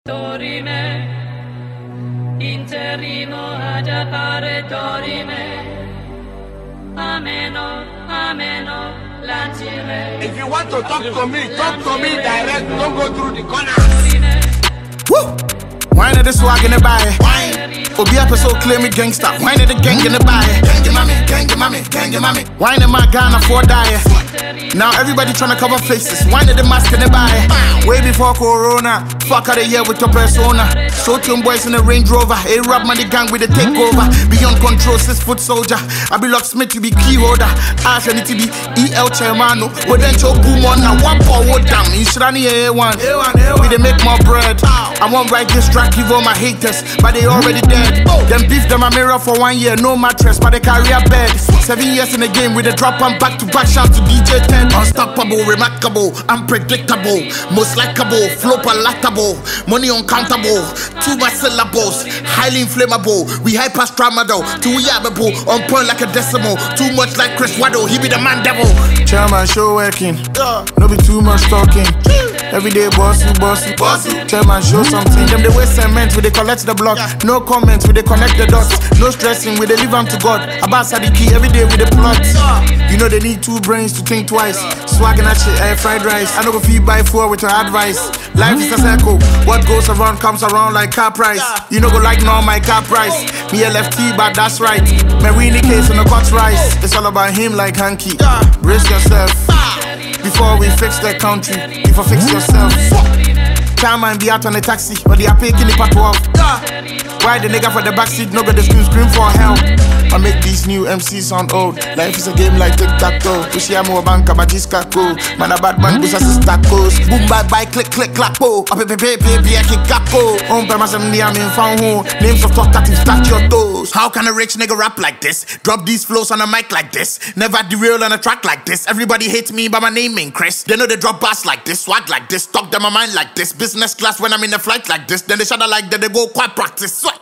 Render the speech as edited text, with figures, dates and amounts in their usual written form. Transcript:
Dorime, interimo agitare dorime, ameno, ameno, lancire. If you want to talk to me direct, don't go through the corner. Woo! Wine of the swag in the body. Obi episode claim me gangsta. Wine of the gang in the body. Gang mommy, gang mommy, gang mommy. Wine in my Ghana for die. Now everybody tryna cover faces. Wine of the mask in the body. Way before Corona. Fuck out of here with your persona. Short-term boys in the Range Rover. A-Rap money gang with the takeover. Beyond control, 6-foot soldier. I be locksmith, you be key holder. Ash and it be EL Chairmano. But then choke boom on now. One power damn. You should only A1. We they make more bread. I won't write this track, give all my haters, but they already dead. Them beef them a mirror for 1 year, no mattress, but they carry a bed. 7 years in the game with a drop and back to back shout to DJ 10. Unstoppable, remarkable, unpredictable, most likable, flow palatable, money uncountable, too much syllables, highly inflammable. We hyper tramadol, too yabbable, on point like a decimal, too much like Chris Waddle, he be the man devil. Chairman show working, no be too much talking. Everyday bossy. Chairman show something. Them they waste cement, we they collect the block. No comments, we they connect the dots. No stressing, we they leave them to God. About Sadiki, everyday with the plot. You know they need 2 brains to think twice. Swagging at shit, fried rice. I know go feed by 4 with your advice. Life is a circle. What goes around comes around like car price. You know go like no my car price. Me a LFT, but that's right. Marini case on the cut rice. It's all about him like hanky. Brace yourself. Before we fix the country, if you fix yourself. Can't mind be out on the taxi, but they are picking the pato off. Why the nigga for the backseat, no got the scream for help. I make these new MCs sound old. Life is a game like tic-tac-toe. Wish you more bank, but this cool. Man a bad man, busa sister goes. Boom, bye, click, clap, po. I kick capo. On premise, I'm near me, found home. Names of talkative, touch your toes. How can a rich nigga rap like this? Drop these flows on a mic like this. Never derail on a track like this. Everybody hates me, but my name ain't Chris. They know they drop bars like this, swag like this. Talk them my mind like this. Business class when I'm in a flight like this. Then they shudder like that, they go quite practice.